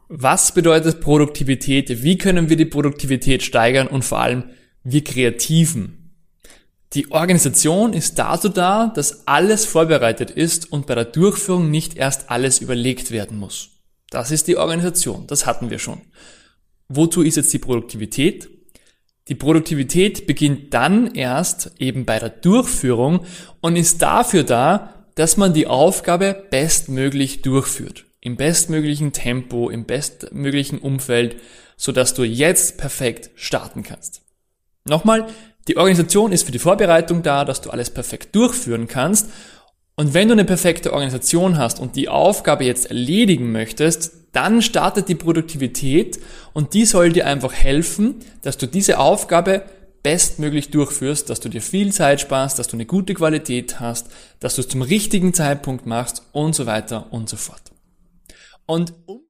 Was bedeutet Produktivität? Wie können wir die Produktivität steigern und vor allem wir Kreativen? Die Organisation ist dazu da, dass alles vorbereitet ist und bei der Durchführung nicht erst alles überlegt werden muss. Das ist die Organisation, das hatten wir schon. Wozu ist jetzt die Produktivität? Die Produktivität beginnt dann erst eben bei der Durchführung und ist dafür da, dass man die Aufgabe bestmöglich durchführt. Im bestmöglichen Tempo, im bestmöglichen Umfeld, sodass du jetzt perfekt starten kannst. Nochmal, die Organisation ist für die Vorbereitung da, dass du alles perfekt durchführen kannst. Und wenn du eine perfekte Organisation hast und die Aufgabe jetzt erledigen möchtest, dann startet die Produktivität und die soll dir einfach helfen, dass du diese Aufgabe bestmöglich durchführst, dass du dir viel Zeit sparst, dass du eine gute Qualität hast, dass du es zum richtigen Zeitpunkt machst und so weiter und so fort. Und